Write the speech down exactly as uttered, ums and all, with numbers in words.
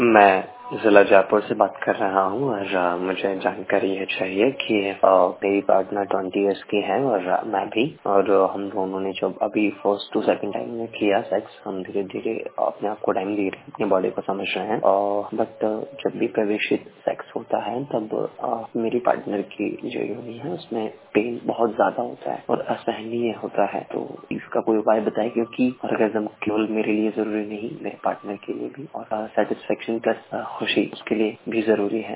मैं जिला जयपुर से बात कर रहा हूँ और अ, मुझे जानकारी ये चाहिए कि अ, मेरी पार्टनर ट्वेंटी इयर्स की है और अ, मैं भी और अ, हम दोनों ने जब अभी फर्स्ट टू सेकंड टाइम में किया सेक्स, हम धीरे धीरे अपने आप को टाइम दे रहे हैं, अपनी बॉडी को समझ रहे हैं। बट जब भी प्रवेशित सेक्स होता है तब अ, मेरी पार्टनर की जो योनि है उसमें पेन बहुत ज्यादा होता है और असहनीय होता है। तो इसका कोई उपाय बताए, क्योंकि ऑर्गेज्म केवल मेरे लिए जरूरी नहीं, मेरे पार्टनर के लिए भी, और सेटिस्फेक्शन प्लस खुशी उसके लिए भी जरूरी है।